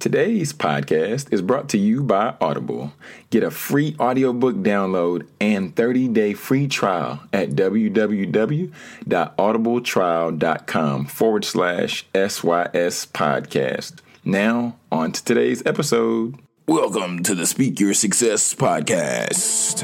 Today's podcast is brought to you by Audible. Get a free audiobook download and 30-day free trial at www.audibletrial.com/SYS podcast. Now, on to today's episode. Welcome to the Speak Your Success podcast.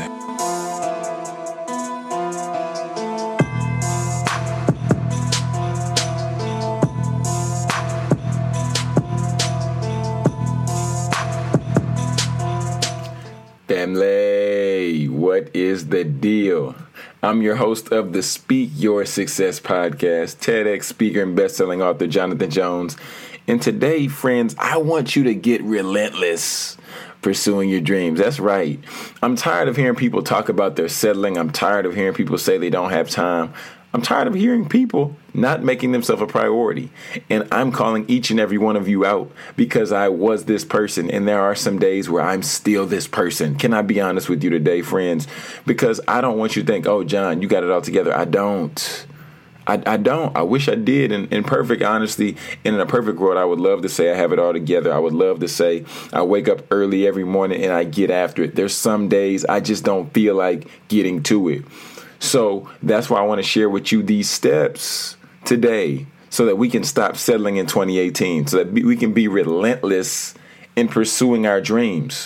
Family, what is the deal? I'm your host of the Speak Your Success podcast, TEDx speaker and best-selling author Jonathan Jones. And today, friends, I want you to get relentless pursuing your dreams. That's right. I'm tired of hearing people talk about their settling. I'm tired of hearing people say they don't have time. I'm tired of hearing people not making themselves a priority. And I'm calling each and every one of you out because I was this person. And there are some days where I'm still this person. Can I be honest with you today, friends? Because I don't want you to think, oh, John, you got it all together. I don't. I don't. I wish I did. In perfect honesty, and in a perfect world, I would love to say I have it all together. I would love to say I wake up early every morning and I get after it. There's some days I just don't feel like getting to it. So that's why I want to share with you these steps today so that we can stop settling in 2018, so that we can be relentless in pursuing our dreams.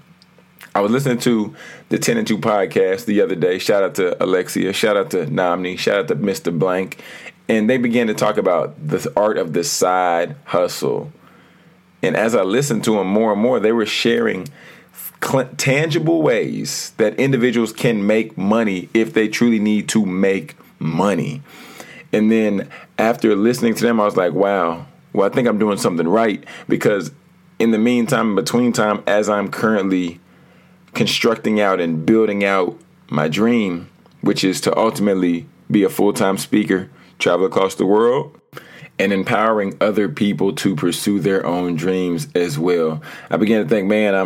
I was listening to the 10 and 2 podcast the other day. Shout out to Alexia. Shout out to Namni. Shout out to Mr. Blank. And they began to talk about the art of the side hustle. And as I listened to them more and more, they were sharing tangible ways that individuals can make money if they truly need to make money. And then after listening to them, I was like, wow, well, I think I'm doing something right, because in the meantime, in between time, as I'm currently constructing out and building out my dream, which is to ultimately be a full-time speaker, travel across the world, and empowering other people to pursue their own dreams as well, I began to think, man,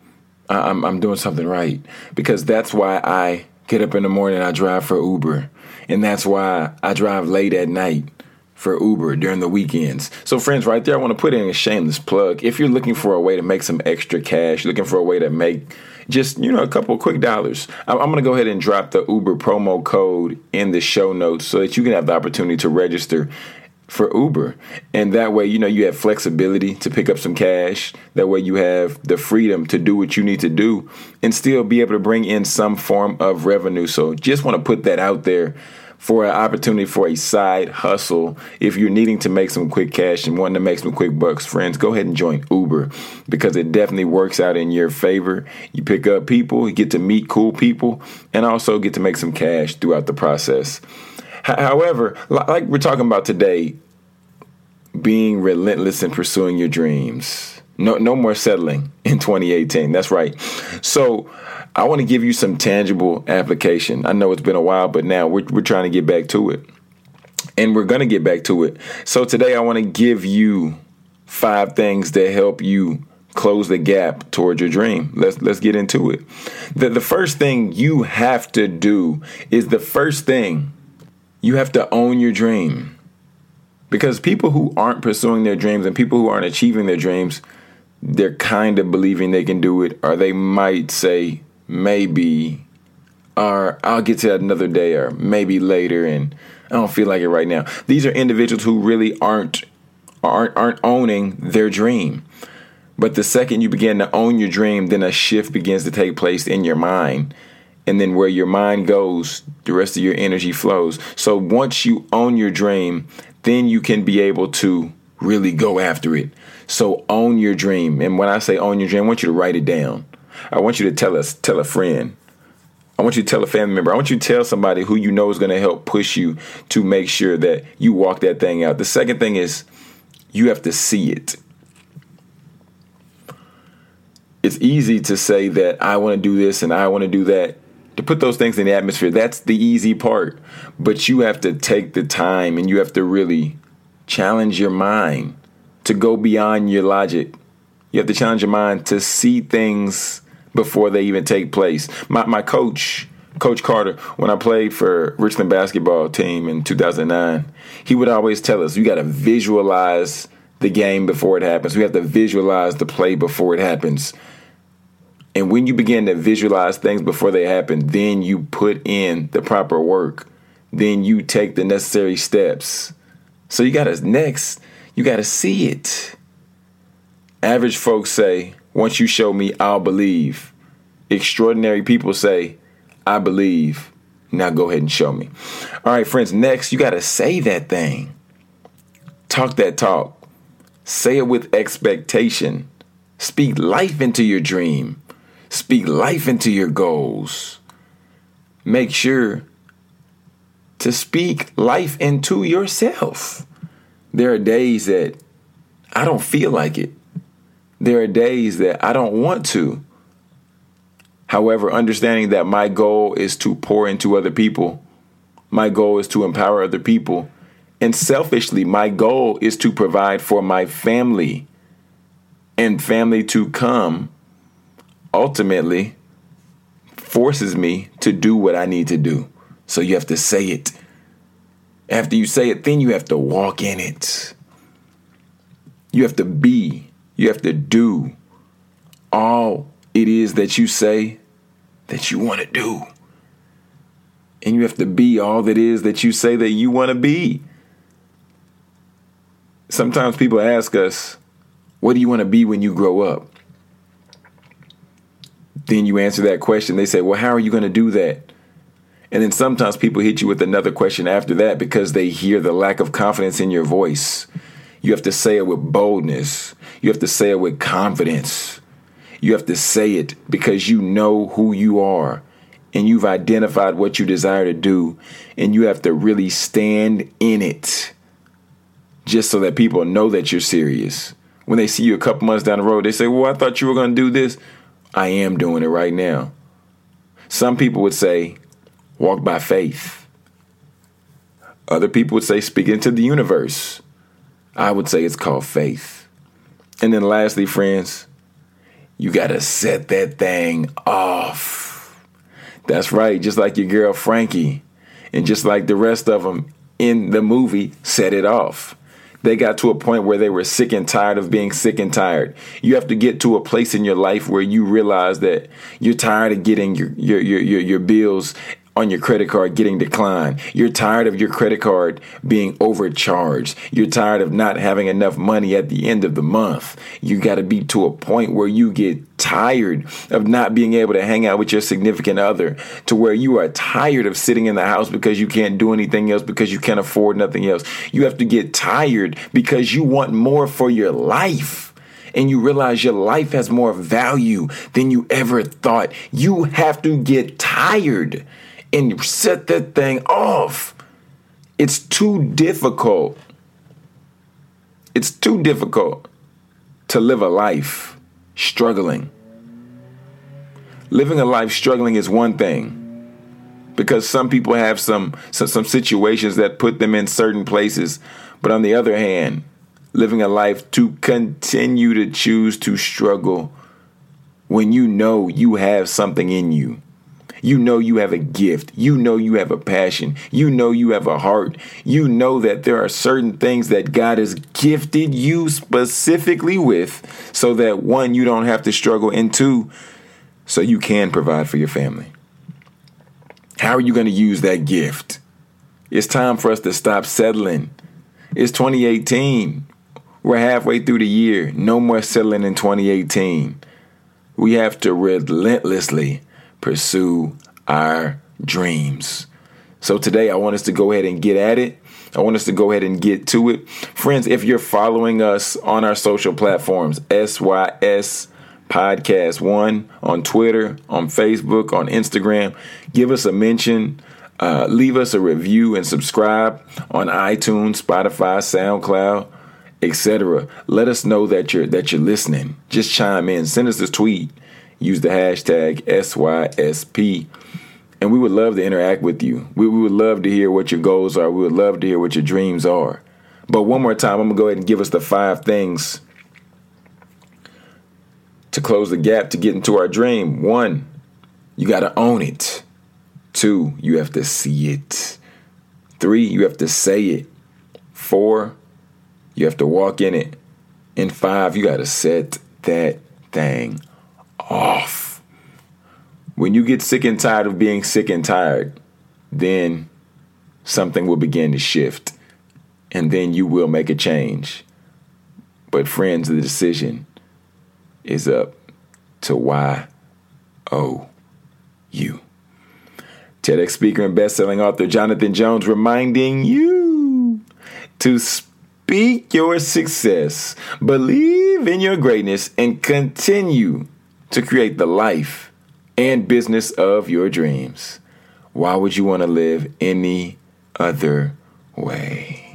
I'm doing something right, because that's why I get up in the morning and I drive for Uber. And that's why I drive late at night for Uber during the weekends. So friends, right there, I want to put in a shameless plug. If you're looking for a way to make some extra cash, looking for a way to make just, a couple of quick dollars, I'm going to go ahead and drop the Uber promo code in the show notes so that you can have the opportunity to register for Uber. And that way, you have flexibility to pick up some cash. That way you have the freedom to do what you need to do and still be able to bring in some form of revenue. So just want to put that out there for an opportunity for a side hustle. If you're needing to make some quick cash and wanting to make some quick bucks, friends, go ahead and join Uber, because it definitely works out in your favor. You pick up people, you get to meet cool people, and also get to make some cash throughout the process. However, like we're talking about today, being relentless in pursuing your dreams. No more settling in 2018. That's right. So I want to give you some tangible application. I know it's been a while, but now we're trying to get back to it. And we're going to get back to it. So today I want to give you 5 things that help you close the gap towards your dream. Let's get into it. The first thing you have to do is you have to own your dream. Because people who aren't pursuing their dreams and people who aren't achieving their dreams, they're kind of believing they can do it, or they might say maybe, or I'll get to that another day, or maybe later, and I don't feel like it right now. These are individuals who really aren't owning their dream. But the second you begin to own your dream, then a shift begins to take place in your mind. And then where your mind goes, the rest of your energy flows. So once you own your dream, then you can be able to really go after it. So own your dream. And when I say own your dream, I want you to write it down. I want you to tell a friend. I want you to tell a family member. I want you to tell somebody who you know is going to help push you to make sure that you walk that thing out. The second thing is you have to see it. It's easy to say that I want to do this and I want to do that. To put those things in the atmosphere, that's the easy part. But you have to take the time and you have to really challenge your mind to go beyond your logic. You have to challenge your mind to see things before they even take place. My coach, Coach Carter, when I played for Richland basketball team in 2009, he would always tell us, you got to visualize the game before it happens. We have to visualize the play before it happens. And when you begin to visualize things before they happen, then you put in the proper work. Then you take the necessary steps. So you got to see it. Average folks say, once you show me, I'll believe. Extraordinary people say, I believe. Now go ahead and show me. All right, friends, next, you got to say that thing. Talk that talk. Say it with expectation. Speak life into your dream. Speak life into your goals. Make sure to speak life into yourself. There are days that I don't feel like it. There are days that I don't want to. However, understanding that my goal is to pour into other people. My goal is to empower other people. And selfishly, my goal is to provide for my family and family to come ultimately forces me to do what I need to do. So you have to say it. After you say it, then you have to walk in it. You have to be, you have to do all it is that you say that you want to do. And you have to be all that is that you say that you want to be. Sometimes people ask us, what do you want to be when you grow up? Then you answer that question. They say, well, how are you going to do that? And then sometimes people hit you with another question after that because they hear the lack of confidence in your voice. You have to say it with boldness. You have to say it with confidence. You have to say it because you know who you are and you've identified what you desire to do, and you have to really stand in it just so that people know that you're serious. When they see you a couple months down the road, they say, well, I thought you were going to do this. I am doing it right now. Some people would say, walk by faith. Other people would say, speak into the universe. I would say it's called faith. And then lastly, friends, you got to set that thing off. That's right. Just like your girl, Frankie, and just like the rest of them in the movie, set it off. They got to a point where they were sick and tired of being sick and tired. You have to get to a place in your life where you realize that you're tired of getting your bills on your credit card getting declined. You're tired of your credit card being overcharged. You're tired of not having enough money at the end of the month. You got to be to a point where you get tired of not being able to hang out with your significant other, to where you are tired of sitting in the house because you can't do anything else, because you can't afford nothing else. You have to get tired because you want more for your life. And you realize your life has more value than you ever thought. You have to get tired and set that thing off. It's too difficult. It's too difficult to live a life struggling. Living a life struggling is one thing, because some people have some situations that put them in certain places. But on the other hand, living a life to continue to choose to struggle when you know you have something in you. You know you have a gift. You know you have a passion. You know you have a heart. You know that there are certain things that God has gifted you specifically with, so that one, you don't have to struggle, and two, so you can provide for your family. How are you going to use that gift? It's time for us to stop settling. It's 2018. We're halfway through the year. No more settling in 2018. We have to relentlessly pursue our dreams. So today I want us to go ahead and get at it. I want us to go ahead and get to it. Friends, if you're following us on our social platforms, SYS Podcast 1 on Twitter, on Facebook, on Instagram, give us a mention, leave us a review, and subscribe on iTunes, Spotify, SoundCloud, etc. Let us know that you're listening. Just chime in. Send us a tweet. Use the hashtag SYSP, and we would love to interact with you. We would love to hear what your goals are. We would love to hear what your dreams are. But one more time, I'm going to go ahead and give us the 5 things to close the gap to get into our dream. 1, you got to own it. 2, you have to see it. 3, you have to say it. 4, you have to walk in it. And 5, you got to set that thing off. When you get sick and tired of being sick and tired, then something will begin to shift. And then you will make a change. But friends, the decision is up to YOU. TEDx speaker and best-selling author Jonathan Jones reminding you to speak your success, believe in your greatness, and continue to create the life and business of your dreams. Why would you want to live any other way?